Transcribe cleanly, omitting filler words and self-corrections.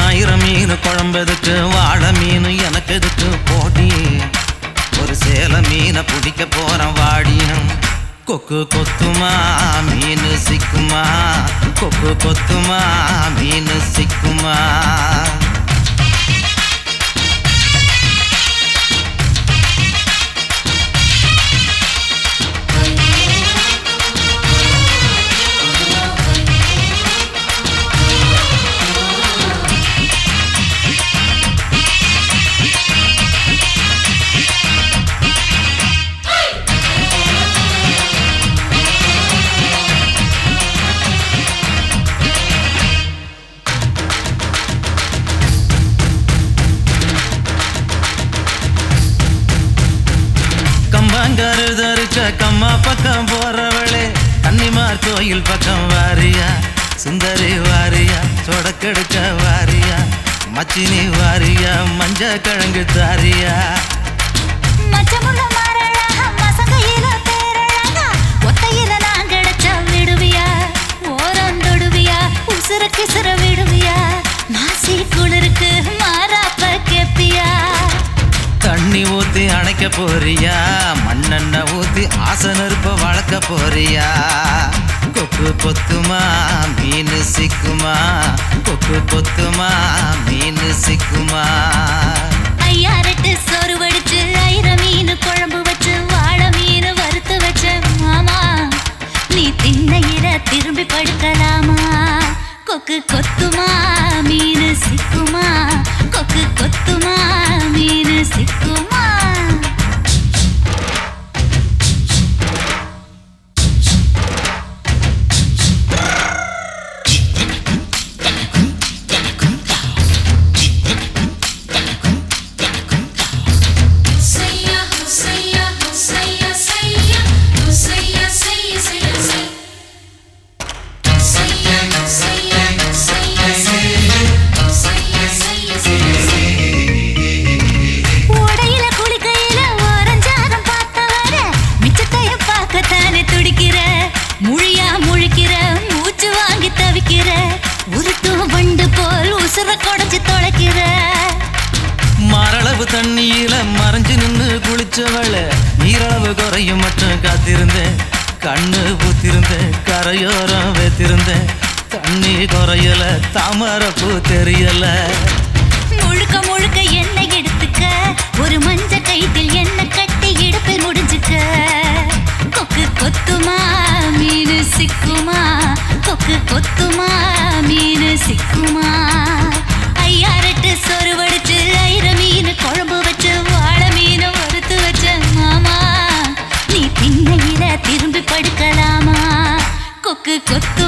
ஆயிரம் மீன் குழம்பெதுக்கு வாழை மீன் எனக்கு எதுக்கு போட்டி ஒரு சேல மீனை பிடிக்க போறேன் வாடியும் கொக்கு கொத்துமா மீன் சிக்குமா கொக்கு கொத்துமா மீன் சிக்குமா கருதறுக்க கம்மா பக்கம் போறவளே கன்னிமார் கோயில் பக்கம் வாரியா சுந்தரி வாரியா சொடக்கெடுக்க வாரியா மச்சினி வாரியா மஞ்ச கிழங்கு தாரியா கிசர விடுவியா மாசி குளிருக்கு மாறாப்ப கேப்பியா தண்ணி ஊத்தி அணைக்க போறியா மண்ணெண்ண ஊத்தி ஆசனருப்ப வளர்க்க போறியா கொக்கு பொத்துமா மீன் சிக்குமா கொக்கு பொத்துமா மீன் சிக்குமா ஐயாரெட்டு சோறு வடிச்சு ஐர மீன் குழம்பு வச்சு வாழை மீன் வறுத்து வச்ச மாமா நீ திண்ணையில திரும்பி படுக்கலாமா கொக்கு கொத்துமா மீன் சிக்குமா கொக்கு கொத்துமா மீன் சிக்குமா மரளவு தண்ணியில மறைஞ்சு நின்று குளிச்சவள நீரளவு குறையும் மட்டும் காத்திருந்தேன் கண்ணு பூத்திருந்தேன் கரையோரம் வைத்திருந்தேன் தண்ணி குறையல தாமரப்பூ தெரியல முழுக்க முழுக்க எண்ணெய் எடுத்துக்க ஒரு மஞ்ச கைத்தில் எண்ணெய் கட்டி இடுப்பில் முடிஞ்சுக்க கொக்கு கொத்துமா மீன் சிக்குமா கொக்கு கொத்துமா மீன் சிக்குமா ஐயாரெட்டு சோறு வடிச்சு ஐர மீன் குழம்பு வச்சு வாழை மீன் வறுத்து வச்ச மாமா நீ திண்ணையில திரும்பி படுக்கலாமா கொக்கு கொத்து